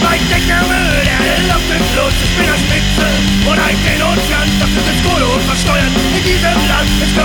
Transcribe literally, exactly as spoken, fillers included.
ein dicker Müll, der den Luftentfluss ist mit der Spitze und ein den Ozean, das ist das Kohle und versteuert. In diesem Land ist